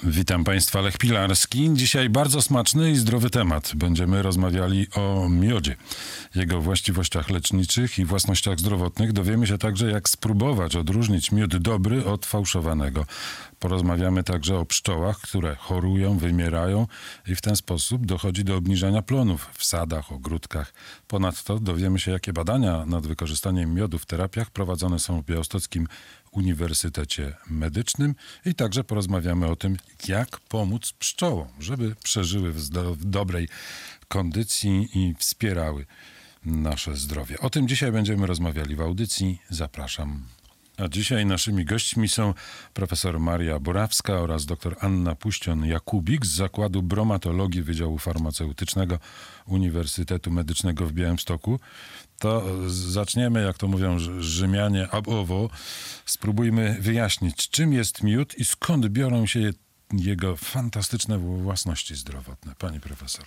Witam Państwa, Lech Pilarski. Dzisiaj bardzo smaczny i zdrowy temat. Będziemy rozmawiali o miodzie, jego właściwościach leczniczych i własnościach zdrowotnych. Dowiemy się także, jak spróbować odróżnić miód dobry od fałszowanego. Porozmawiamy także o pszczołach, które chorują, wymierają i w ten sposób dochodzi do obniżania plonów w sadach, ogródkach. Ponadto dowiemy się, jakie badania nad wykorzystaniem miodu w terapiach prowadzone są w Białostockim Uniwersytecie Medycznym i także porozmawiamy o tym, jak pomóc pszczołom, żeby przeżyły w dobrej kondycji i wspierały nasze zdrowie. O tym dzisiaj będziemy rozmawiali w audycji. Zapraszam. A dzisiaj naszymi gośćmi są profesor Maria Borawska oraz dr Anna Puśtion-Jakubik z Zakładu Bromatologii Wydziału Farmaceutycznego Uniwersytetu Medycznego w Białymstoku. To zaczniemy, jak to mówią Rzymianie, ab ovo. Spróbujmy wyjaśnić, czym jest miód i skąd biorą się jego fantastyczne własności zdrowotne. Pani profesor.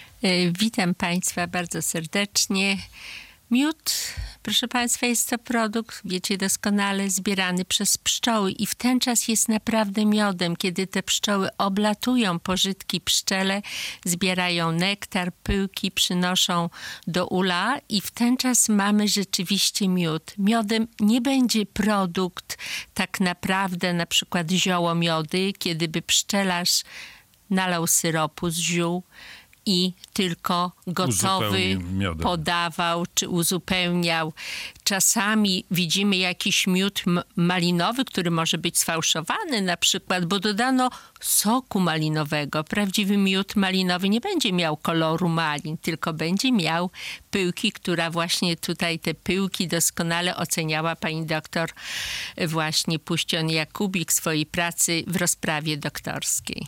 Witam Państwa bardzo serdecznie. Miód, proszę Państwa, jest to produkt, wiecie doskonale, zbierany przez pszczoły i w ten czas jest naprawdę miodem, kiedy te pszczoły oblatują pożytki pszczele, zbierają nektar, pyłki, przynoszą do ula i w ten czas mamy rzeczywiście miód. Miodem nie będzie produkt tak naprawdę, na przykład zioło miody, kiedy by pszczelarz nalał syropu z ziół i tylko gotowy podawał czy uzupełniał. Czasami widzimy jakiś miód malinowy, który może być sfałszowany na przykład, bo dodano soku malinowego. Prawdziwy miód malinowy nie będzie miał koloru malin, tylko będzie miał pyłki, która właśnie tutaj te pyłki doskonale oceniała pani doktor właśnie Puśtion-Jakubik w swojej pracy w rozprawie doktorskiej.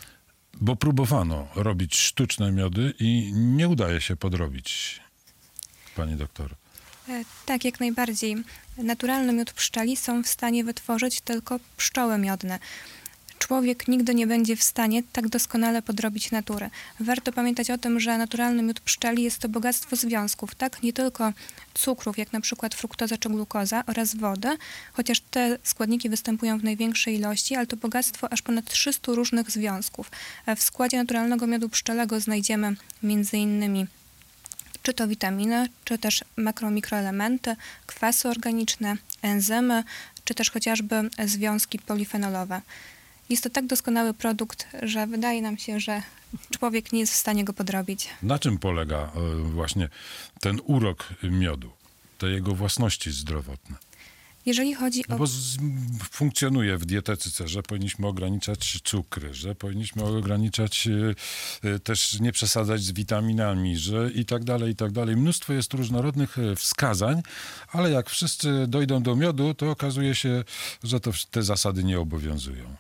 Bo próbowano robić sztuczne miody i nie udaje się podrobić, pani doktor. Tak, jak najbardziej. Naturalny miód pszczeli są w stanie wytworzyć tylko pszczoły miodne. Człowiek nigdy nie będzie w stanie tak doskonale podrobić natury. Warto pamiętać o tym, że naturalny miód pszczeli jest to bogactwo związków, tak? Nie tylko cukrów, jak na przykład fruktoza czy glukoza oraz wody, chociaż te składniki występują w największej ilości, ale to bogactwo aż ponad 300 różnych związków. W składzie naturalnego miodu pszczelego znajdziemy m.in. czy to witaminy, czy też mikroelementy, kwasy organiczne, enzymy, czy też chociażby związki polifenolowe. Jest to tak doskonały produkt, że wydaje nam się, że człowiek nie jest w stanie go podrobić. Na czym polega właśnie ten urok miodu, te jego własności zdrowotne? Jeżeli chodzi o... Bo funkcjonuje w dietetyce, że powinniśmy ograniczać cukry, że powinniśmy ograniczać, też nie przesadzać z witaminami, że i tak dalej, i tak dalej. Mnóstwo jest różnorodnych wskazań, ale jak wszyscy dojdą do miodu, to okazuje się, że te zasady nie obowiązują.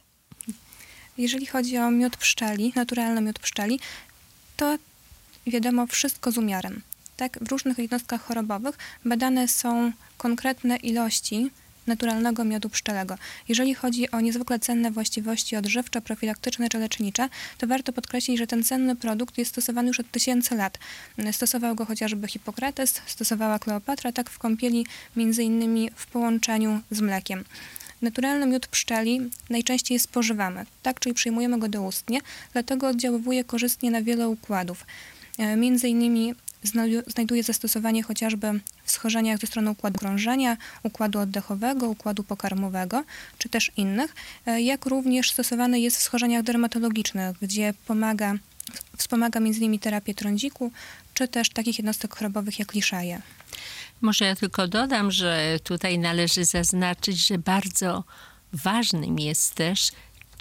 Jeżeli chodzi o miód pszczeli, naturalny miód pszczeli, to wiadomo wszystko z umiarem. Tak? W różnych jednostkach chorobowych badane są konkretne ilości naturalnego miodu pszczelego. Jeżeli chodzi o niezwykle cenne właściwości odżywcze, profilaktyczne czy lecznicze, to warto podkreślić, że ten cenny produkt jest stosowany już od tysięcy lat. Stosował go chociażby Hipokrates, stosowała Kleopatra, tak w kąpieli, między innymi w połączeniu z mlekiem. Naturalny miód pszczeli najczęściej spożywamy, tak, czyli przyjmujemy go doustnie, dlatego oddziaływuje korzystnie na wiele układów. Między innymi znajduje zastosowanie chociażby w schorzeniach ze strony układu krążenia, układu oddechowego, układu pokarmowego, czy też innych, jak również stosowany jest w schorzeniach dermatologicznych, gdzie wspomaga m.in. terapię trądziku, czy też takich jednostek chorobowych jak liszaje. Może ja tylko dodam, że tutaj należy zaznaczyć, że bardzo ważnym jest też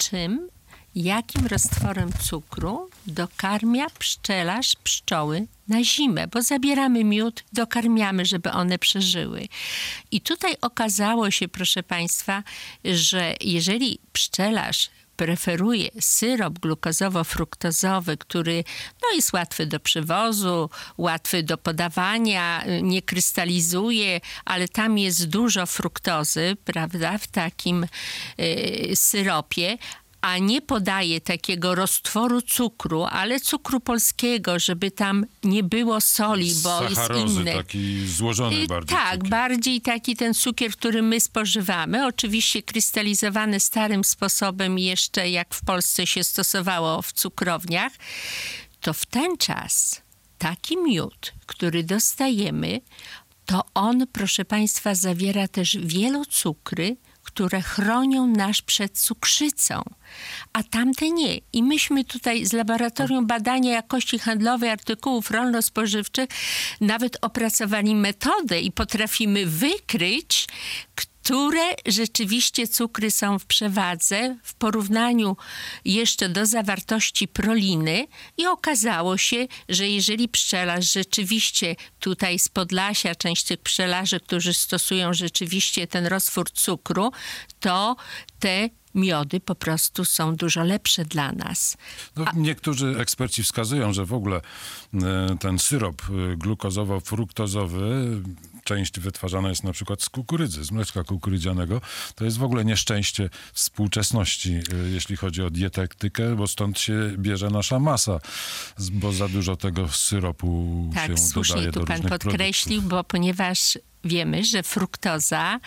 jakim roztworem cukru dokarmia pszczelarz pszczoły na zimę, bo zabieramy miód, dokarmiamy, żeby one przeżyły. I tutaj okazało się, proszę Państwa, że jeżeli pszczelarz preferuje syrop glukozowo-fruktozowy, który jest łatwy do przywozu, łatwy do podawania, nie krystalizuje, ale tam jest dużo fruktozy, prawda, w takim syropie, a nie podaje takiego roztworu cukru, ale cukru polskiego, żeby tam nie było soli, bo jest sacharozy, inny. taki złożony bardziej Tak, cukier. bardziej taki ten cukier, który my spożywamy. Oczywiście krystalizowany starym sposobem jeszcze, jak w Polsce się stosowało w cukrowniach. To w ten czas taki miód, który dostajemy, to on, proszę Państwa, zawiera też wielocukry, które chronią nas przed cukrzycą, a tamte nie. I myśmy tutaj z Laboratorium Badania Jakości Handlowej Artykułów Rolno-Spożywczych nawet opracowali metodę i potrafimy wykryć, które rzeczywiście cukry są w przewadze w porównaniu jeszcze do zawartości proliny i okazało się, że jeżeli pszczelarz rzeczywiście tutaj z Podlasia, część tych pszczelarzy, którzy stosują rzeczywiście ten roztwór cukru, to te miody po prostu są dużo lepsze dla nas. No, niektórzy eksperci wskazują, że w ogóle ten syrop glukozowo-fruktozowy, część wytwarzana jest na przykład z kukurydzy, z mleczka kukurydzianego. To jest w ogóle nieszczęście współczesności, jeśli chodzi o dietetykę, bo stąd się bierze nasza masa, bo za dużo tego syropu się Tak, słusznie dodaje do tu pan różnych podkreślił, produktów. bo ponieważ wiemy, że fruktoza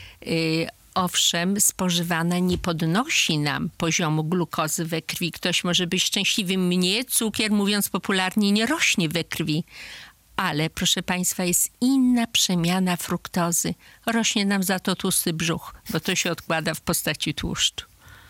owszem, spożywana nie podnosi nam poziomu glukozy we krwi. Ktoś może być szczęśliwy. Mnie cukier, mówiąc popularnie, nie rośnie we krwi. Ale, proszę Państwa, jest inna przemiana fruktozy. Rośnie nam za to tłusty brzuch, bo to się odkłada w postaci tłuszczu.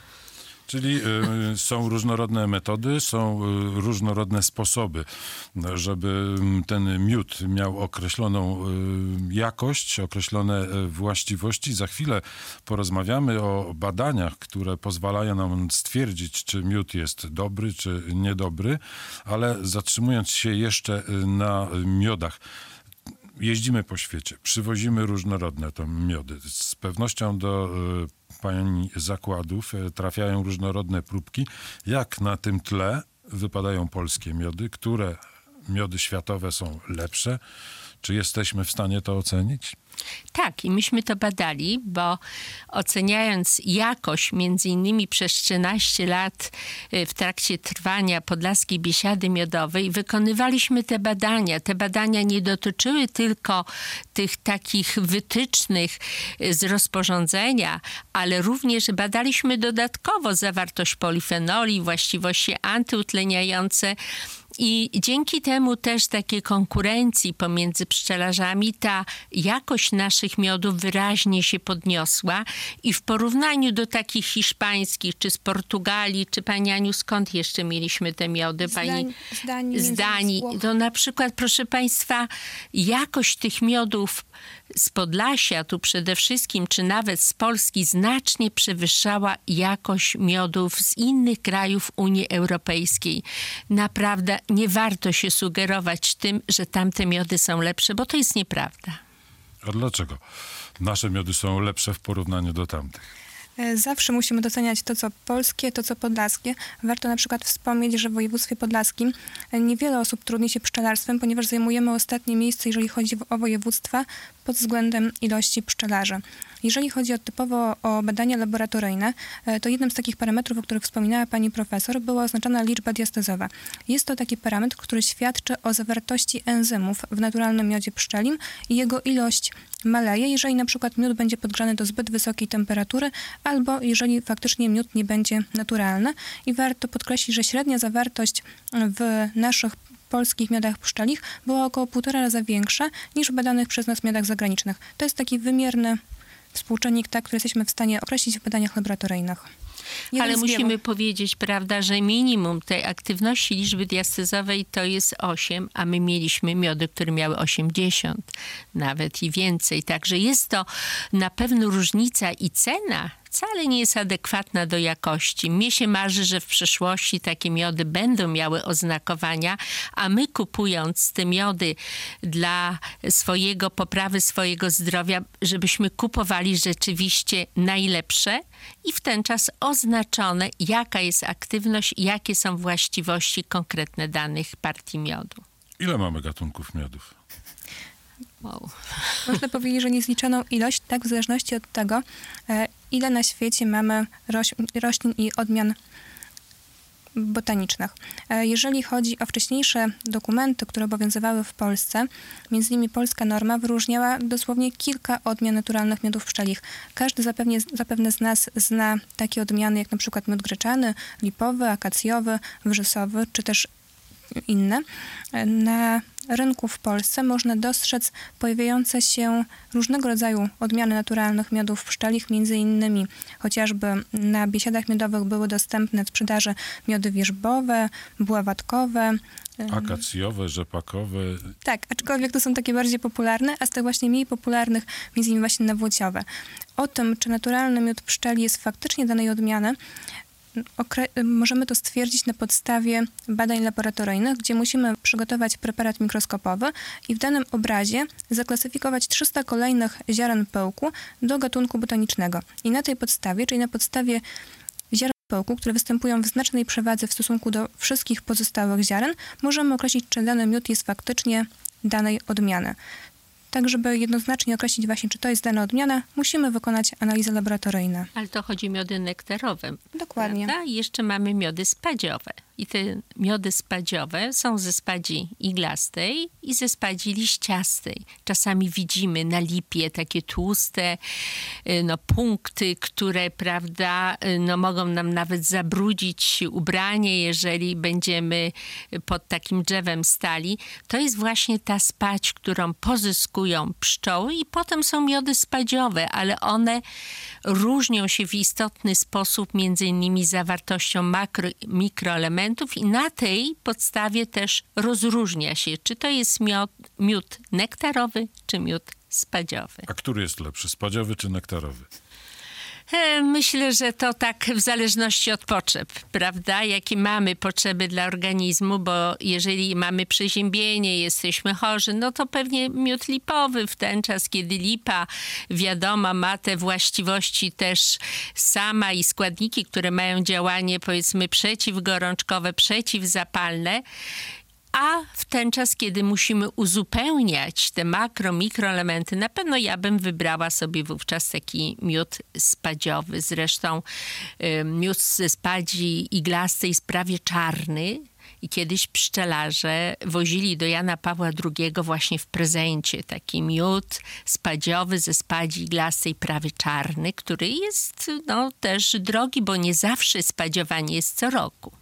Czyli są różnorodne metody, są różnorodne sposoby, żeby ten miód miał określoną jakość, określone właściwości. Za chwilę porozmawiamy o badaniach, które pozwalają nam stwierdzić, czy miód jest dobry, czy niedobry, ale zatrzymując się jeszcze na miodach. Jeździmy po świecie, przywozimy różnorodne to miody. Z pewnością do pani zakładów trafiają różnorodne próbki. Jak na tym tle wypadają polskie miody? Które miody światowe są lepsze? Czy jesteśmy w stanie to ocenić? Tak, i myśmy to badali, bo oceniając jakość między innymi przez 13 lat w trakcie trwania Podlaskiej Biesiady Miodowej, wykonywaliśmy te badania. Te badania nie dotyczyły tylko tych takich wytycznych z rozporządzenia, ale również badaliśmy dodatkowo zawartość polifenoli, właściwości antyutleniające. I dzięki temu też takiej konkurencji pomiędzy pszczelarzami ta jakość naszych miodów wyraźnie się podniosła i w porównaniu do takich hiszpańskich, czy z Portugalii, czy pani Aniu, skąd jeszcze mieliśmy te miody? Z Danii. To na przykład, proszę Państwa, jakość tych miodów z Podlasia, tu przede wszystkim, czy nawet z Polski, znacznie przewyższała jakość miodów z innych krajów Unii Europejskiej. Naprawdę nie warto się sugerować tym, że tamte miody są lepsze, bo to jest nieprawda. A dlaczego nasze miody są lepsze w porównaniu do tamtych? Zawsze musimy doceniać to, co polskie, to, co podlaskie. Warto na przykład wspomnieć, że w województwie podlaskim niewiele osób trudni się pszczelarstwem, ponieważ zajmujemy ostatnie miejsce, jeżeli chodzi o województwa pod względem ilości pszczelarzy. Jeżeli chodzi typowo o badania laboratoryjne, to jednym z takich parametrów, o których wspominała pani profesor, była oznaczona liczba diastezowa. Jest to taki parametr, który świadczy o zawartości enzymów w naturalnym miodzie pszczelim i jego ilość maleje, jeżeli na przykład miód będzie podgrzany do zbyt wysokiej temperatury, albo jeżeli faktycznie miód nie będzie naturalny. I warto podkreślić, że średnia zawartość w naszych polskich miodach pszczelich była około 1,5 raza większa niż w badanych przez nas miodach zagranicznych. To jest taki wymierny współczynnik, który jesteśmy w stanie określić w badaniach laboratoryjnych. Ale musimy powiedzieć, prawda, że minimum tej aktywności liczby diastezowej to jest 8, a my mieliśmy miody, które miały 80, nawet i więcej. Także jest to na pewno różnica i cena wcale nie jest adekwatna do jakości. Mnie się marzy, że w przyszłości takie miody będą miały oznakowania, a my kupując te miody dla poprawy swojego zdrowia, żebyśmy kupowali rzeczywiście najlepsze i w ten czas oznaczone, jaka jest aktywność, jakie są właściwości konkretne danych partii miodu. Ile mamy gatunków miodów? Wow. Można powiedzieć, że niezliczoną ilość, tak w zależności od tego, ile na świecie mamy roślin i odmian botanicznych. Jeżeli chodzi o wcześniejsze dokumenty, które obowiązywały w Polsce, między innymi polska norma wyróżniała dosłownie kilka odmian naturalnych miodów pszczelich. Każdy zapewne z nas zna takie odmiany jak na przykład miód gryczany, lipowy, akacjowy, wrzosowy, czy też inne. Na rynku w Polsce można dostrzec pojawiające się różnego rodzaju odmiany naturalnych miodów pszczelich, między innymi chociażby na biesiadach miodowych były dostępne w sprzedaży miody wierzbowe, buławatkowe, akacjowe, rzepakowe. Tak, aczkolwiek to są takie bardziej popularne, a z tych właśnie mniej popularnych między innymi właśnie nawłociowe. O tym, czy naturalny miód pszczeli jest faktycznie danej odmiany, możemy to stwierdzić na podstawie badań laboratoryjnych, gdzie musimy przygotować preparat mikroskopowy i w danym obrazie zaklasyfikować 300 kolejnych ziaren pyłku do gatunku botanicznego. I na tej podstawie, czyli na podstawie ziaren pyłku, które występują w znacznej przewadze w stosunku do wszystkich pozostałych ziaren, możemy określić, czy dany miód jest faktycznie danej odmiany. Tak, żeby jednoznacznie określić właśnie, czy to jest dana odmiana, musimy wykonać analizy laboratoryjne. Ale to chodzi o miody nektarowe. Dokładnie. Prawda? I jeszcze mamy miody spadziowe. I te miody spadziowe są ze spadzi iglastej i ze spadzi liściastej. Czasami widzimy na lipie takie tłuste punkty, które, prawda, mogą nam nawet zabrudzić ubranie, jeżeli będziemy pod takim drzewem stali. To jest właśnie ta spadź, którą pozyskują pszczoły i potem są miody spadziowe, ale one różnią się w istotny sposób między innymi zawartością mikroelementów i na tej podstawie też rozróżnia się, czy to jest miód nektarowy, czy miód spadziowy. A który jest lepszy, spadziowy czy nektarowy? Myślę, że to tak w zależności od potrzeb, prawda? Jakie mamy potrzeby dla organizmu, bo jeżeli mamy przeziębienie, jesteśmy chorzy, no to pewnie miód lipowy w ten czas, kiedy lipa, wiadomo, ma te właściwości też sama i składniki, które mają działanie, powiedzmy, przeciwgorączkowe, przeciwzapalne. A w ten czas, kiedy musimy uzupełniać te mikroelementy, na pewno ja bym wybrała sobie wówczas taki miód spadziowy. Zresztą miód ze spadzi iglastej jest prawie czarny. I kiedyś pszczelarze wozili do Jana Pawła II właśnie w prezencie taki miód spadziowy ze spadzi iglastej prawie czarny, który jest też drogi, bo nie zawsze spadziowanie jest co roku.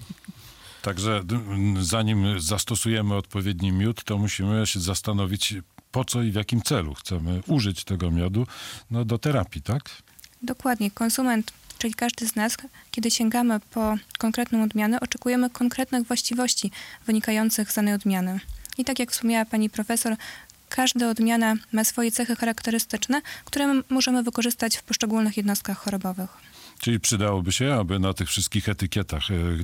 Także zanim zastosujemy odpowiedni miód, to musimy się zastanowić, po co i w jakim celu chcemy użyć tego miodu do terapii, tak? Dokładnie. Konsument, czyli każdy z nas, kiedy sięgamy po konkretną odmianę, oczekujemy konkretnych właściwości wynikających z danej odmiany. I tak jak wspomniała pani profesor, każda odmiana ma swoje cechy charakterystyczne, które możemy wykorzystać w poszczególnych jednostkach chorobowych. Czyli przydałoby się, aby na tych wszystkich etykietach,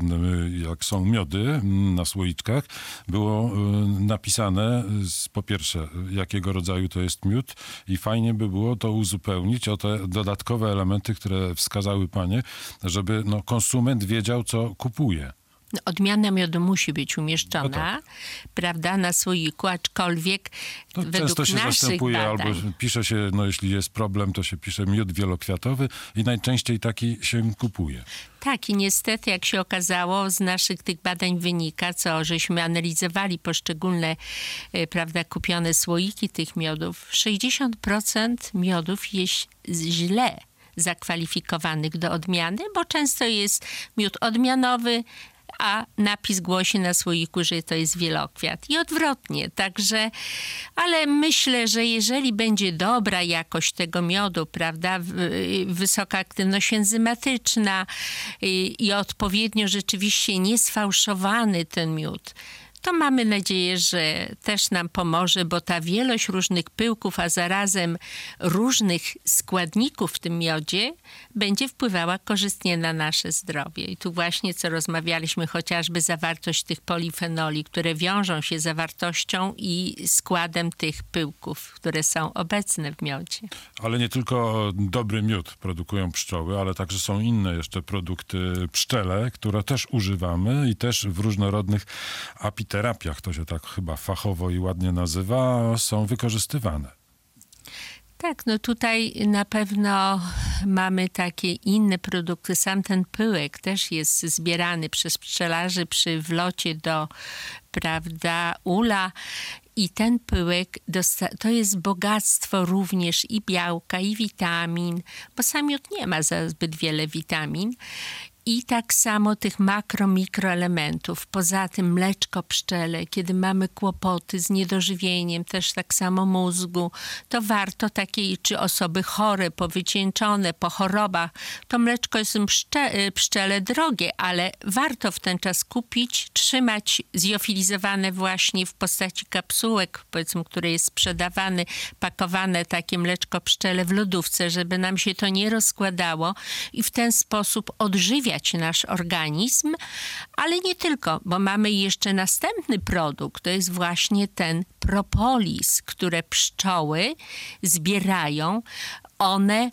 jak są miody na słoiczkach, było napisane po pierwsze, jakiego rodzaju to jest miód i fajnie by było to uzupełnić o te dodatkowe elementy, które wskazały panie, żeby konsument wiedział, co kupuje. Odmiana miodu musi być umieszczona, tak, prawda, na słoiku, aczkolwiek według często się naszych zastępuje, badań, albo pisze się, jeśli jest problem, to się pisze miód wielokwiatowy i najczęściej taki się kupuje. Tak, i niestety, jak się okazało, z naszych tych badań wynika, żeśmy analizowali poszczególne, prawda, kupione słoiki tych miodów. 60% miodów jest źle zakwalifikowanych do odmiany, bo często jest miód odmianowy, a napis głosi na słoiku, że to jest wielokwiat. I odwrotnie. Także, ale myślę, że jeżeli będzie dobra jakość tego miodu, prawda, wysoka aktywność enzymatyczna i odpowiednio rzeczywiście niesfałszowany ten miód, to mamy nadzieję, że też nam pomoże, bo ta wielość różnych pyłków, a zarazem różnych składników w tym miodzie będzie wpływała korzystnie na nasze zdrowie. I tu właśnie, co rozmawialiśmy, chociażby zawartość tych polifenoli, które wiążą się z zawartością i składem tych pyłków, które są obecne w miodzie. Ale nie tylko dobry miód produkują pszczoły, ale także są inne jeszcze produkty pszczele, które też używamy i też w różnorodnych apiterapiach, to się tak chyba fachowo i ładnie nazywa, są wykorzystywane. Tak, no tutaj na pewno mamy takie inne produkty. Sam ten pyłek też jest zbierany przez pszczelarzy przy wlocie do, prawda, ula. I ten pyłek to jest bogactwo również i białka, i witamin, bo sam miód nie ma za zbyt wiele witamin. I tak samo tych mikroelementów. Poza tym mleczko pszczele, kiedy mamy kłopoty z niedożywieniem, też tak samo mózgu, to warto takiej, czy osoby chore, powycieńczone, po chorobach, to mleczko jest pszczele drogie, ale warto w ten czas kupić, trzymać zjofilizowane właśnie w postaci kapsułek, powiedzmy, które jest sprzedawane, pakowane takie mleczko pszczele w lodówce, żeby nam się to nie rozkładało i w ten sposób odżywiać nasz organizm, ale nie tylko, bo mamy jeszcze następny produkt, to jest właśnie ten propolis, które pszczoły zbierają. One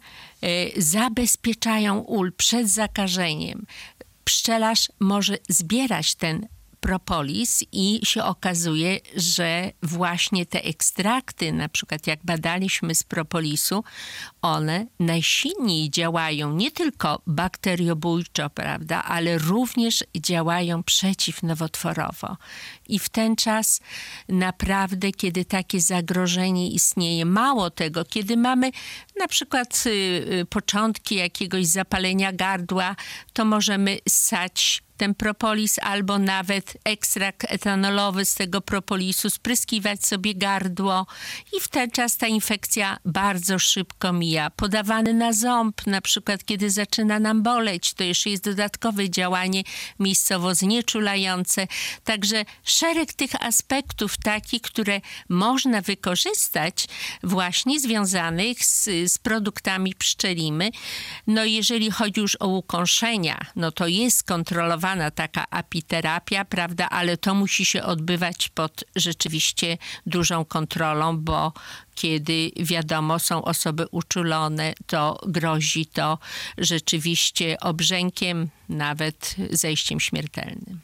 zabezpieczają ul przed zakażeniem. Pszczelarz może zbierać ten propolis i się okazuje, że właśnie te ekstrakty, na przykład jak badaliśmy z propolisu, one najsilniej działają nie tylko bakteriobójczo, prawda, ale również działają przeciwnowotworowo. I w ten czas naprawdę, kiedy takie zagrożenie istnieje, mało tego, kiedy mamy na przykład początki jakiegoś zapalenia gardła, to możemy ssać ten propolis albo nawet ekstrakt etanolowy z tego propolisu, spryskiwać sobie gardło i w ten czas ta infekcja bardzo szybko mija. Podawany na ząb, na przykład kiedy zaczyna nam boleć, to jeszcze jest dodatkowe działanie miejscowo znieczulające. Także szereg tych aspektów takich, które można wykorzystać właśnie związanych z produktami pszczelimi. No jeżeli chodzi już o ukąszenia, no to jest kontrolowana taka apiterapia, prawda, ale to musi się odbywać pod rzeczywiście dużą kontrolą, bo kiedy wiadomo, są osoby uczulone, to grozi to rzeczywiście obrzękiem, nawet zejściem śmiertelnym.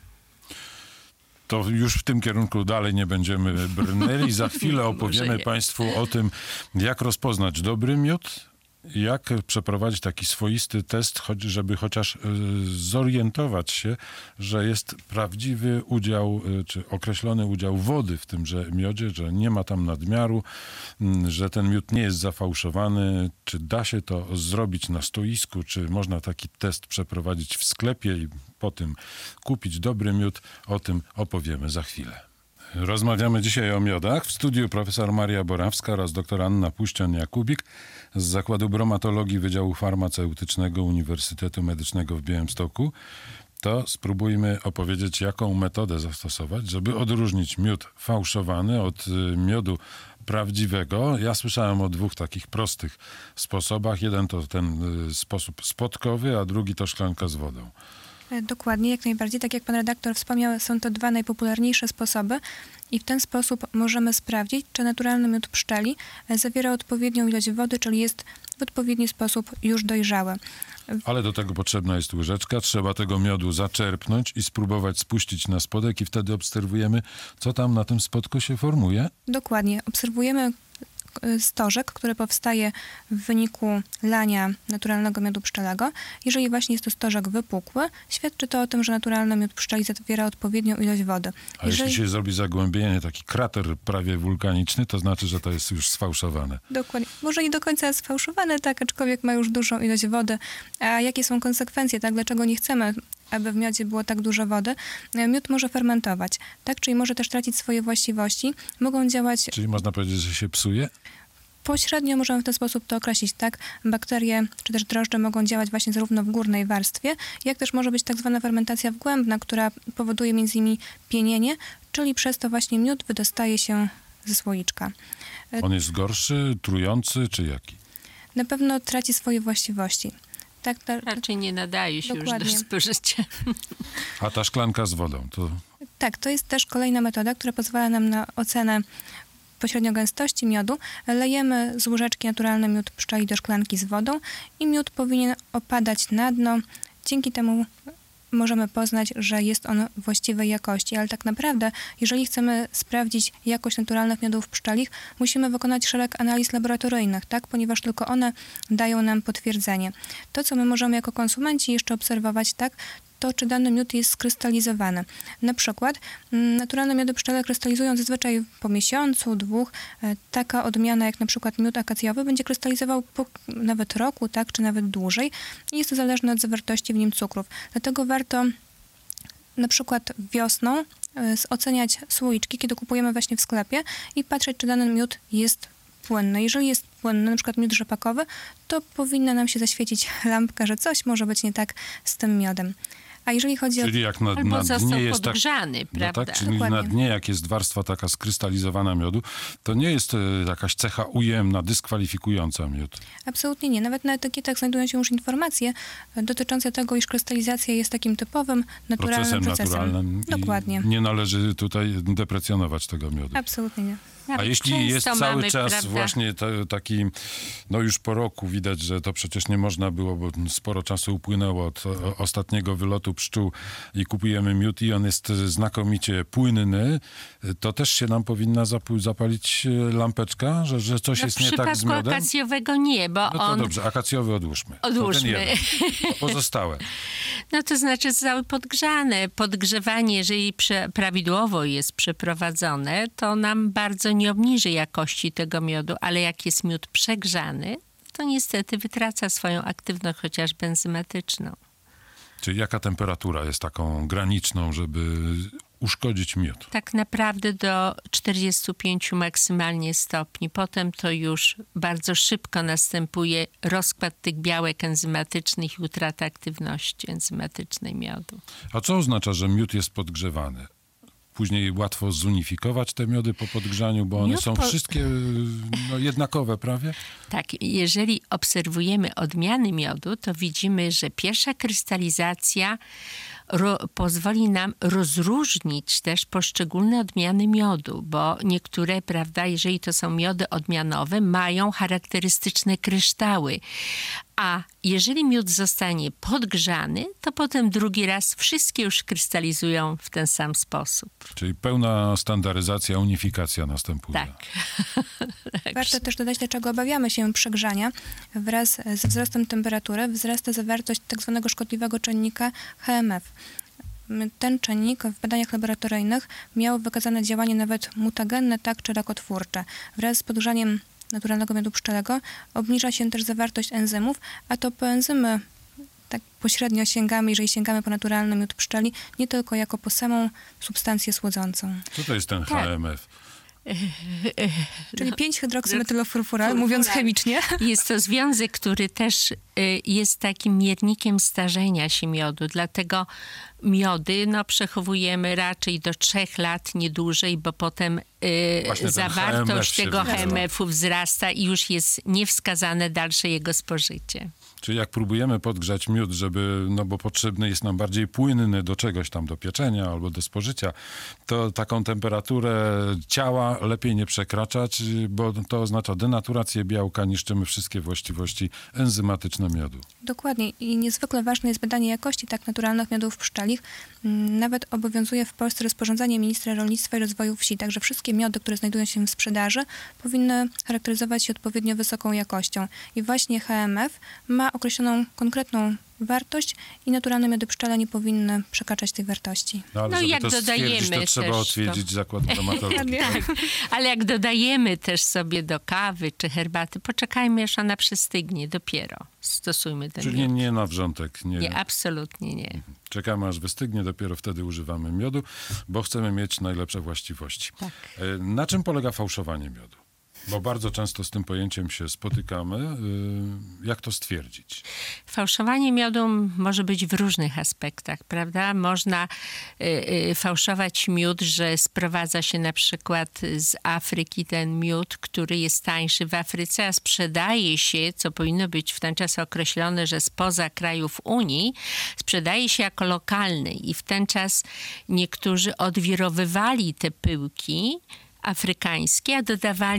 To już w tym kierunku dalej nie będziemy brnęli. Za chwilę opowiemy Państwu o tym, jak rozpoznać dobry miód, jak przeprowadzić taki swoisty test, żeby chociaż zorientować się, że jest prawdziwy udział, czy określony udział wody w tymże miodzie, że nie ma tam nadmiaru, że ten miód nie jest zafałszowany, czy da się to zrobić na stoisku, czy można taki test przeprowadzić w sklepie i po tym kupić dobry miód. O tym opowiemy za chwilę. Rozmawiamy dzisiaj o miodach. W studiu profesor Maria Borawska oraz dr Anna Puścian-Jakubik z Zakładu Bromatologii Wydziału Farmaceutycznego Uniwersytetu Medycznego w Białymstoku. To spróbujmy opowiedzieć, jaką metodę zastosować, żeby odróżnić miód fałszowany od miodu prawdziwego. Ja słyszałem o dwóch takich prostych sposobach. Jeden to ten sposób spotkowy, a drugi to szklanka z wodą. Dokładnie, jak najbardziej. Tak jak pan redaktor wspomniał, są to dwa najpopularniejsze sposoby i w ten sposób możemy sprawdzić, czy naturalny miód pszczeli zawiera odpowiednią ilość wody, czyli jest w odpowiedni sposób już dojrzały. Ale do tego potrzebna jest łyżeczka. Trzeba tego miodu zaczerpnąć i spróbować spuścić na spodek i wtedy obserwujemy, co tam na tym spodku się formuje. Dokładnie. Obserwujemy stożek, który powstaje w wyniku lania naturalnego miodu pszczelego. Jeżeli właśnie jest to stożek wypukły, świadczy to o tym, że naturalny miód pszczeli zawiera odpowiednią ilość wody. A jeśli się zrobi zagłębienie, taki krater prawie wulkaniczny, to znaczy, że to jest już sfałszowane. Dokładnie. Może nie do końca sfałszowane, tak, aczkolwiek ma już dużą ilość wody. A jakie są konsekwencje, tak? Dlaczego nie chcemy, aby w miodzie było tak dużo wody? Miód może fermentować, tak? Czyli może też tracić swoje właściwości. Mogą działać... Czyli można powiedzieć, że się psuje? Pośrednio możemy w ten sposób to określić, tak? Bakterie czy też drożdże mogą działać właśnie zarówno w górnej warstwie, jak też może być tak zwana fermentacja wgłębna, która powoduje m.in. pienienie, czyli przez to właśnie miód wydostaje się ze słoiczka. On jest gorszy, trujący, czy jaki? Na pewno traci swoje właściwości. Tak, raczej nie nadaje się dokładnie już do spożycia. A ta szklanka z wodą to... Tak, to jest też kolejna metoda, która pozwala nam na ocenę pośrednio gęstości miodu. Lejemy z łyżeczki naturalny miód pszczeli do szklanki z wodą i miód powinien opadać na dno. Dzięki temu możemy poznać, że jest on właściwej jakości. Ale tak naprawdę, jeżeli chcemy sprawdzić jakość naturalnych miodów pszczelich, musimy wykonać szereg analiz laboratoryjnych, tak? Ponieważ tylko one dają nam potwierdzenie. To, co my możemy jako konsumenci jeszcze obserwować, tak? To, czy dany miód jest skrystalizowany. Na przykład naturalne miody pszczele krystalizują zazwyczaj po miesiącu, 2. Taka odmiana jak na przykład miód akacjowy będzie krystalizował po nawet roku, tak, czy nawet dłużej. I jest to zależne od zawartości w nim cukrów. Dlatego warto na przykład wiosną oceniać słoiczki, kiedy kupujemy właśnie w sklepie i patrzeć, czy dany miód jest płynny. Jeżeli jest płynny, na przykład miód rzepakowy, to powinna nam się zaświecić lampka, że coś może być nie tak z tym miodem. A jeżeli chodzi Czyli jak na Albo został dnie jest podgrzany, prawda? No tak, czyli Dokładnie. na dnie jak jest warstwa taka skrystalizowana miodu, to nie jest jakaś cecha ujemna, dyskwalifikująca miód. Absolutnie nie. Nawet na etykietach znajdują się już informacje dotyczące tego, iż krystalizacja jest takim typowym, naturalnym procesem. Naturalnym. Dokładnie. I nie należy tutaj deprecjonować tego miodu. Absolutnie nie. A Nawet jeśli jest często cały mamy, czas prawda, właśnie taki, no już po roku widać, że to przecież nie można było, bo sporo czasu upłynęło od ostatniego wylotu pszczół i kupujemy miód i on jest znakomicie płynny, to też się nam powinna zapalić lampeczka, że coś jest nie tak z W przypadku miodem? akacjowego nie, bo No to on... dobrze, akacjowy odłóżmy. Odłóżmy. To ten jeden. A pozostałe. No to znaczy zostały podgrzane. Podgrzewanie, jeżeli prawidłowo jest przeprowadzone, to nam bardzo nie obniży jakości tego miodu, ale jak jest miód przegrzany, to niestety wytraca swoją aktywność chociażby enzymatyczną. Czyli jaka temperatura jest taką graniczną, żeby uszkodzić miód? Tak naprawdę do 45 maksymalnie stopni. Potem to już bardzo szybko następuje rozkład tych białek enzymatycznych i utrata aktywności enzymatycznej miodu. A co oznacza, że miód jest podgrzewany? Później łatwo zunifikować te miody po podgrzaniu, bo one Miód są wszystkie jednakowe prawie? Tak, jeżeli obserwujemy odmiany miodu, to widzimy, że pierwsza krystalizacja pozwoli nam rozróżnić też poszczególne odmiany miodu, bo niektóre, prawda, jeżeli to są miody odmianowe, mają charakterystyczne kryształy. A jeżeli miód zostanie podgrzany, to potem drugi raz wszystkie już krystalizują w ten sam sposób. Czyli pełna standaryzacja, unifikacja następuje. Tak. Warto też dodać, dlaczego obawiamy się przegrzania. Wraz ze wzrostem temperatury wzrasta zawartość tak zwanego szkodliwego czynnika HMF. Ten czynnik w badaniach laboratoryjnych miał wykazane działanie nawet mutagenne, tak, czy rakotwórcze. Wraz z podgrzaniem naturalnego miodu pszczelego obniża się też zawartość enzymów, a to po enzymy tak pośrednio sięgamy, jeżeli sięgamy po naturalny miód pszczeli, nie tylko jako po samą substancję słodzącą. Co to jest ten Tak. HMF? Czyli 5-hydroksymethylofurfural, mówiąc chemicznie. Jest to związek, który też jest takim miernikiem starzenia się miodu, dlatego miody przechowujemy raczej do 3 lat, nie dłużej, bo potem Właśnie ten zawartość HMF się tego wzrasta. HMF-u wzrasta i już jest niewskazane dalsze jego spożycie. Czyli jak próbujemy podgrzać miód, żeby, no bo potrzebny jest nam bardziej płynny do czegoś tam, do pieczenia albo do spożycia, to taką temperaturę ciała lepiej nie przekraczać, bo to oznacza denaturację białka, niszczymy wszystkie właściwości enzymatyczne miodu. Dokładnie. I niezwykle ważne jest badanie jakości tak naturalnych miodów pszczelich. Nawet obowiązuje w Polsce rozporządzenie ministra rolnictwa i rozwoju wsi. Także wszystkie miody, które znajdują się w sprzedaży, powinny charakteryzować się odpowiednio wysoką jakością. I właśnie HMF ma określoną konkretną wartość i naturalne miody pszczele nie powinny przekraczać tej wartości. No, ale No i żeby jak to stwierdzić, to dodajemy trzeba też odwiedzić zakład bromatologii. Tak, ale jak dodajemy też sobie do kawy czy herbaty, poczekajmy, aż ona przystygnie, dopiero stosujmy ten Czyli miód. nie na wrzątek. Nie, absolutnie nie. Czekamy aż wystygnie, dopiero wtedy używamy miodu, bo chcemy mieć najlepsze właściwości. Tak. Na czym polega fałszowanie miodu? Bo bardzo często z tym pojęciem się spotykamy. Jak to stwierdzić? Fałszowanie miodu może być w różnych aspektach, prawda? Można fałszować miód, że sprowadza się na przykład z Afryki ten miód, który jest tańszy w Afryce, a sprzedaje się, co powinno być w ten czas określone, że spoza krajów Unii, sprzedaje się jako lokalny i w ten czas niektórzy odwirowywali te pyłki afrykańskie, a dodawali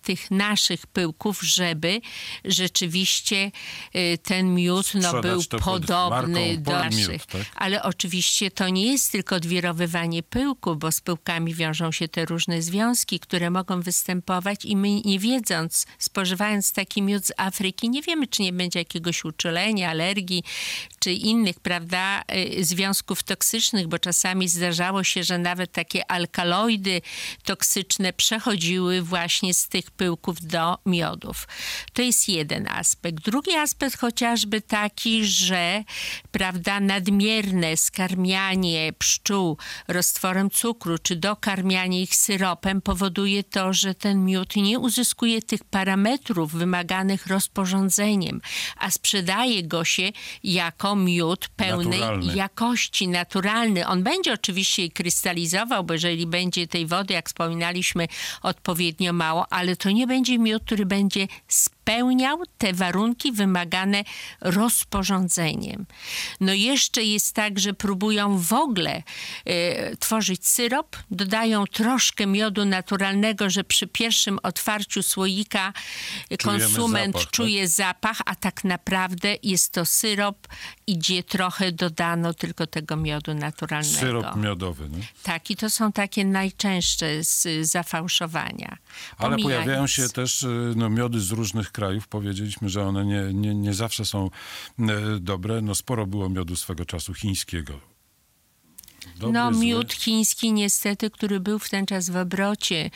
tych naszych pyłków, żeby rzeczywiście ten miód był podobny do naszych. Tak? Ale oczywiście to nie jest tylko odwirowywanie pyłku, bo z pyłkami wiążą się te różne związki, które mogą występować i my nie wiedząc, spożywając taki miód z Afryki, nie wiemy, czy nie będzie jakiegoś uczulenia, alergii, czy innych, prawda, związków toksycznych, bo czasami zdarzało się, że nawet takie alkaloidy toksyczne przechodziły właśnie z tych pyłków do miodów. To jest jeden aspekt. Drugi aspekt chociażby taki, że, prawda, nadmierne skarmianie pszczół roztworem cukru, czy dokarmianie ich syropem powoduje to, że ten miód nie uzyskuje tych parametrów wymaganych rozporządzeniem, a sprzedaje go się jako miód pełnej jakości, naturalny. On będzie oczywiście krystalizował, bo jeżeli będzie tej wody, jak wspominaliśmy, odpowiednio mało, ale to nie będzie miód, który będzie spełniał te warunki wymagane rozporządzeniem. No jeszcze jest tak, że próbują w ogóle tworzyć syrop, dodają troszkę miodu naturalnego, że przy pierwszym otwarciu słoika konsument zapach, czuje zapach, a tak naprawdę jest to syrop i gdzie trochę dodano tylko tego miodu naturalnego. Syrop miodowy. No? Tak, i to są takie najczęstsze zafałszowania. Ale pojawiają się też miody z różnych krajów. Powiedzieliśmy, że one nie zawsze są dobre. No sporo było miodu swego czasu chińskiego. Dobry, miód chiński niestety, który był w ten czas w obrocie,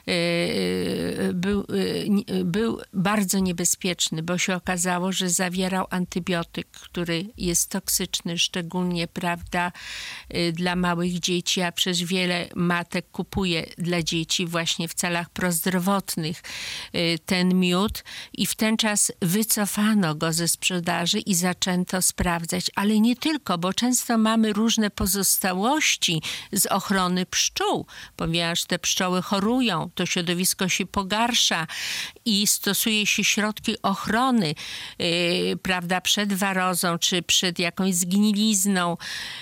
był bardzo niebezpieczny, bo się okazało, że zawierał antybiotyk, który jest toksyczny, szczególnie, prawda, dla małych dzieci, a przecież wiele matek kupuje dla dzieci właśnie w celach prozdrowotnych ten miód i w ten czas wycofano go ze sprzedaży i zaczęto sprawdzać, ale nie tylko, bo często mamy różne pozostałości z ochrony pszczół, ponieważ te pszczoły chorują, to środowisko się pogarsza i stosuje się środki ochrony, prawda, przed warozą, czy przed jakąś zgnilizną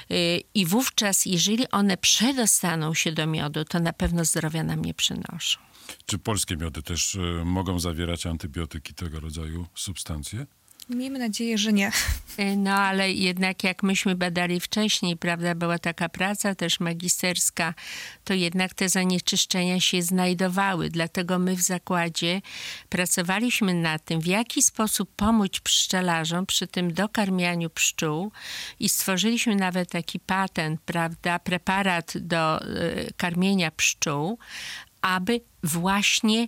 i wówczas, jeżeli one przedostaną się do miodu, to na pewno zdrowia nam nie przynoszą. Czy polskie miody też mogą zawierać antybiotyki, tego rodzaju substancje? Miejmy nadzieję, że nie. No ale jednak jak myśmy badali wcześniej, prawda, była taka praca też magisterska, to jednak te zanieczyszczenia się znajdowały. Dlatego my w zakładzie pracowaliśmy nad tym, w jaki sposób pomóc pszczelarzom przy tym dokarmianiu pszczół i stworzyliśmy nawet taki patent, prawda, preparat do karmienia pszczół, aby właśnie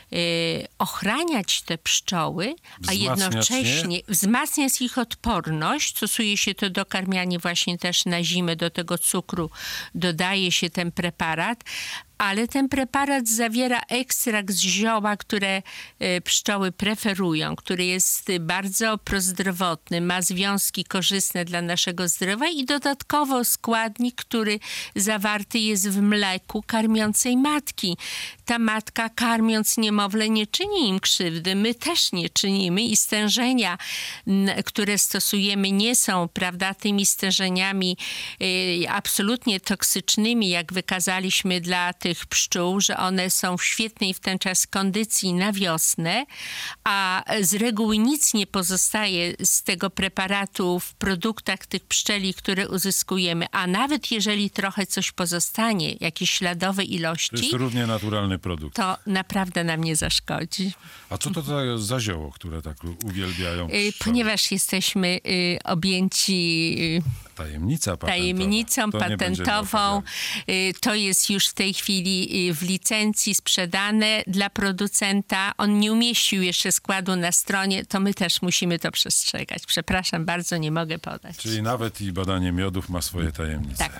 ochraniać te pszczoły, a jednocześnie wzmacniać ich odporność. Stosuje się to dokarmianie właśnie też na zimę, do tego cukru dodaje się ten preparat, ale ten preparat zawiera ekstrakt z zioła, które pszczoły preferują, który jest bardzo prozdrowotny, ma związki korzystne dla naszego zdrowia i dodatkowo składnik, który zawarty jest w mleku karmiącej matki. Ta matka, karmiąc niemowlę, nie czyni im krzywdy, my też nie czynimy i stężenia, które stosujemy, nie są, prawda, tymi stężeniami absolutnie toksycznymi, jak wykazaliśmy dla tych pszczół, że one są w świetnej w ten czas kondycji na wiosnę, a z reguły nic nie pozostaje z tego preparatu w produktach tych pszczeli, które uzyskujemy, a nawet jeżeli trochę coś pozostanie, jakieś śladowe ilości, to jest to równie naturalny produkt. To naprawdę nam nie zaszkodzi. A co to za zioło, które tak uwielbiają pszczoły? Ponieważ jesteśmy objęci tajemnicą patentową, to jest już w tej chwili w licencji sprzedane dla producenta. On nie umieścił jeszcze składu na stronie, to my też musimy to przestrzegać. Przepraszam bardzo, nie mogę podać. Czyli nawet i badanie miodów ma swoje tajemnice. Tak.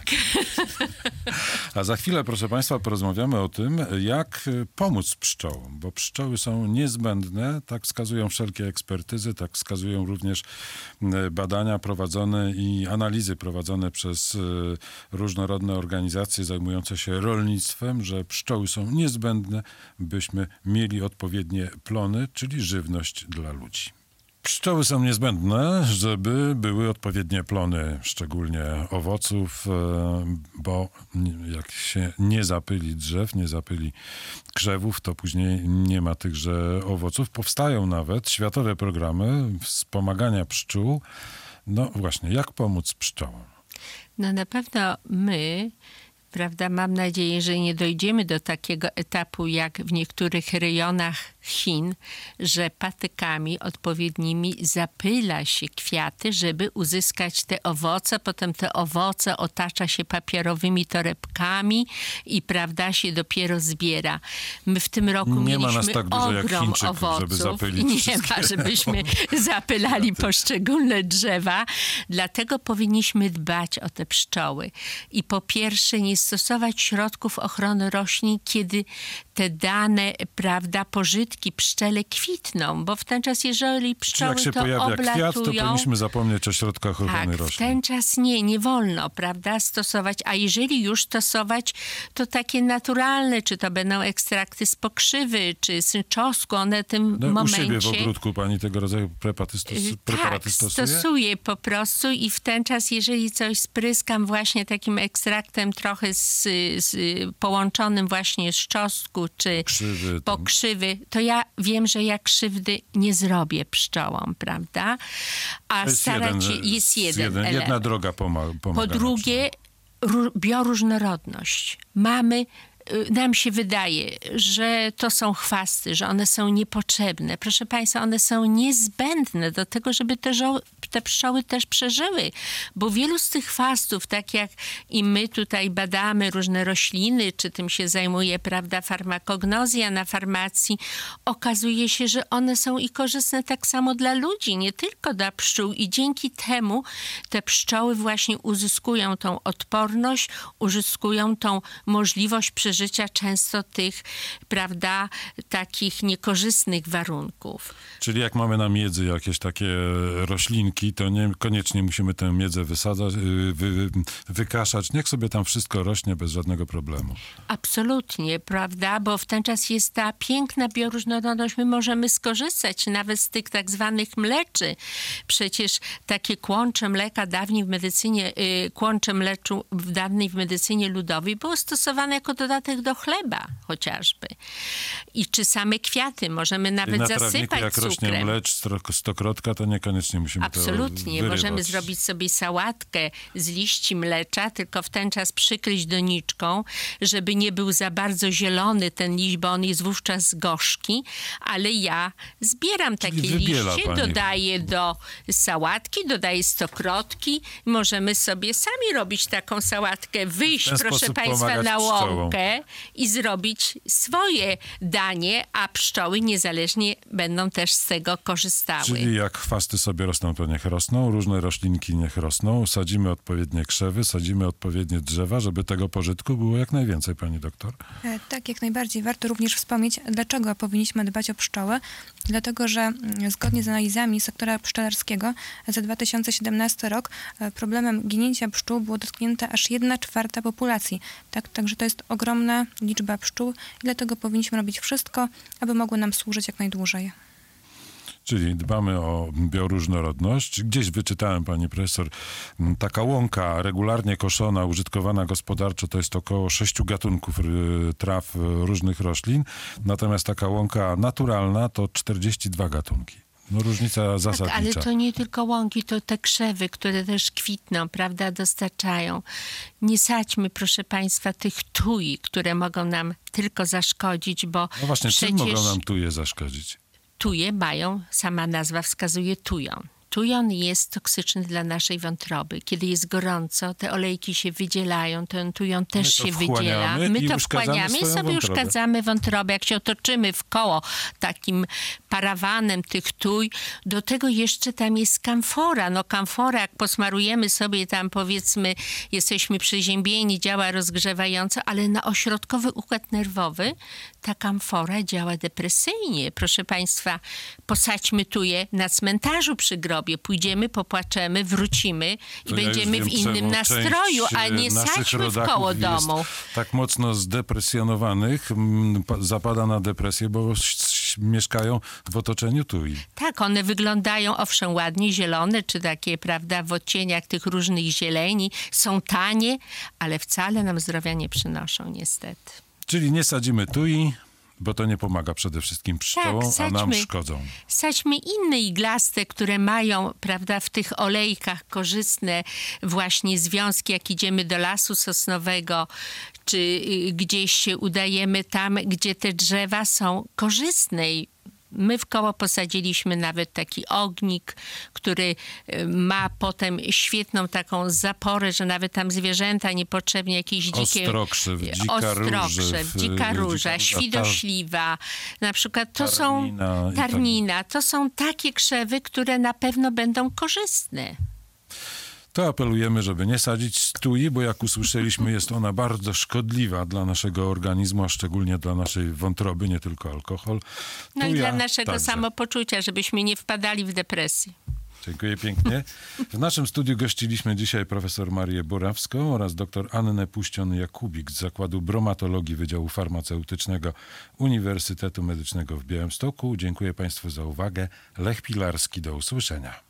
A za chwilę, proszę Państwa, porozmawiamy o tym, jak pomóc pszczołom, bo pszczoły są niezbędne, tak wskazują wszelkie ekspertyzy, tak wskazują również badania prowadzone i analizy prowadzone przez różnorodne organizacje zajmujące się rolnictwem, że pszczoły są niezbędne, byśmy mieli odpowiednie plony, czyli żywność dla ludzi. Pszczoły są niezbędne, żeby były odpowiednie plony, szczególnie owoców, bo jak się nie zapyli drzew, nie zapyli krzewów, to później nie ma tychże owoców. Powstają nawet światowe programy wspomagania pszczół. No właśnie, jak pomóc pszczołom? No na pewno my, prawda, mam nadzieję, że nie dojdziemy do takiego etapu jak w niektórych rejonach Chin, że patykami odpowiednimi zapyla się kwiaty, żeby uzyskać te owoce. Potem te owoce otacza się papierowymi torebkami i, prawda, się dopiero zbiera. My w tym roku nie ma nas mieliśmy tak dużo jak ogrom Chińczyków, owoców. żeby zapylić Nie wszystkie ma, żebyśmy zapylali poszczególne drzewa. Dlatego powinniśmy dbać o te pszczoły. I po pierwsze nie stosować środków ochrony roślin, kiedy te dane, prawda, pożytki pszczele kwitną, bo w ten czas, jeżeli pszczoły jak się to pojawia oblatują... kwiat, to powinniśmy zapomnieć o środkach ochrony Tak, w roślin. ten czas nie wolno, prawda, stosować, a jeżeli już stosować, to takie naturalne, czy to będą ekstrakty z pokrzywy, czy z czosnku, one w tym No, momencie... U siebie w ogródku pani tego rodzaju preparaty Tak, stosuje? stosuję po prostu i w ten czas, jeżeli coś spryskam właśnie takim ekstraktem trochę połączonym właśnie z czosnku, czy pokrzywy, to ja wiem, że ja krzywdy nie zrobię pszczołom, prawda? A jest jeden element. Jedna droga pomaga. Po drugie, bioróżnorodność. Nam się wydaje, że to są chwasty, że one są niepotrzebne. Proszę Państwa, one są niezbędne do tego, żeby te pszczoły też przeżyły. Bo wielu z tych chwastów, tak jak i my tutaj badamy różne rośliny, czy tym się zajmuje, prawda, farmakognozja na farmacji, okazuje się, że one są i korzystne tak samo dla ludzi, nie tylko dla pszczół. I dzięki temu te pszczoły właśnie uzyskują tą odporność, uzyskują tą możliwość przeżycia często tych, prawda, takich niekorzystnych warunków. Czyli jak mamy na miedzy jakieś takie roślinki, to niekoniecznie musimy tę miedzę wysadzać, wykaszać. Niech sobie tam wszystko rośnie bez żadnego problemu. Absolutnie, prawda, bo w ten czas jest ta piękna bioróżnorodność. My możemy skorzystać nawet z tych tak zwanych mleczy. Przecież takie kłącze mleka dawniej w medycynie, dawniej w medycynie ludowej było stosowane jako dodatek do chleba chociażby. I czy same kwiaty możemy nawet na zasypać jak cukrem. rośnie mlecz, stokrotka, to niekoniecznie musimy Absolutnie. to wyrywać. Możemy zrobić sobie sałatkę z liści mlecza, tylko w ten czas przykryć doniczką, żeby nie był za bardzo zielony ten liść, bo on jest wówczas gorzki, ale ja zbieram takie liście, pani. dodaję do sałatki, dodaję stokrotki. Możemy sobie sami robić taką sałatkę, wyjść, proszę Państwa, na łąkę i zrobić swoje danie, a pszczoły niezależnie będą też z tego korzystały. Czyli jak chwasty sobie rosną, to niech rosną, różne roślinki niech rosną, sadzimy odpowiednie krzewy, sadzimy odpowiednie drzewa, żeby tego pożytku było jak najwięcej, pani doktor. Tak, jak najbardziej. Warto również wspomnieć, dlaczego powinniśmy dbać o pszczoły. Dlatego, że zgodnie z analizami sektora pszczelarskiego za 2017 rok problemem ginięcia pszczół było dotknięta aż 1/4 populacji. Także to jest ogromna liczba pszczół i dlatego powinniśmy robić wszystko, aby mogły nam służyć jak najdłużej. Czyli dbamy o bioróżnorodność. Gdzieś wyczytałem, pani profesor, taka łąka regularnie koszona, użytkowana gospodarczo, to jest około 6 gatunków traw różnych roślin. Natomiast taka łąka naturalna to 42 gatunki. No różnica zasadnicza. Tak, ale to nie tylko łąki, to te krzewy, które też kwitną, prawda, dostarczają. Nie sadźmy, proszę Państwa, tych tuj, które mogą nam tylko zaszkodzić, bo no właśnie, przecież czym mogą nam tuje zaszkodzić? Tuje mają, sama nazwa wskazuje, tujon. Tujon jest toksyczny dla naszej wątroby. Kiedy jest gorąco, te olejki się wydzielają, ten tujon też się wydziela. My to wchłaniamy i sobie uszkadzamy wątrobę. Jak się otoczymy w koło takim parawanem tych tuj, do tego jeszcze tam jest kamfora. No kamfora, jak posmarujemy sobie tam, powiedzmy, jesteśmy przeziębieni, działa rozgrzewająco, ale na ośrodkowy układ nerwowy ta kamfora działa depresyjnie. Proszę Państwa, posadźmy tuje na cmentarzu przy grobie. Pójdziemy, popłaczemy, wrócimy i będziemy w innym nastroju, a nie sadźmy w koło domu. Tak mocno zdepresjonowanych, zapada na depresję, bo mieszkają w otoczeniu tui. Tak, one wyglądają owszem ładnie, zielone, czy takie, prawda, w odcieniach tych różnych zieleni. Są tanie, ale wcale nam zdrowia nie przynoszą, niestety. Czyli nie sadzimy tui, bo to nie pomaga przede wszystkim pszczołom, a nam szkodzą. Sadźmy inne iglaste, które mają, prawda, w tych olejkach korzystne właśnie związki, jak idziemy do lasu sosnowego, czy gdzieś się udajemy tam, gdzie te drzewa są korzystne. My w koło posadziliśmy nawet taki ognik, który ma potem świetną taką zaporę, że nawet tam zwierzęta niepotrzebnie jakieś dzikie... Ostrokrzew, dzika róża, świdośliwa. Na przykład to tarnina, są tarnina. To są takie krzewy, które na pewno będą korzystne. To apelujemy, żeby nie sadzić tui, bo jak usłyszeliśmy, jest ona bardzo szkodliwa dla naszego organizmu, a szczególnie dla naszej wątroby, nie tylko alkohol. No i dla naszego samopoczucia, żebyśmy nie wpadali w depresję. Dziękuję pięknie. W naszym studiu gościliśmy dzisiaj profesor Marię Borawską oraz dr Annę Puśtion-Jakubik z Zakładu Bromatologii Wydziału Farmaceutycznego Uniwersytetu Medycznego w Białymstoku. Dziękuję Państwu za uwagę. Lech Pilarski, do usłyszenia.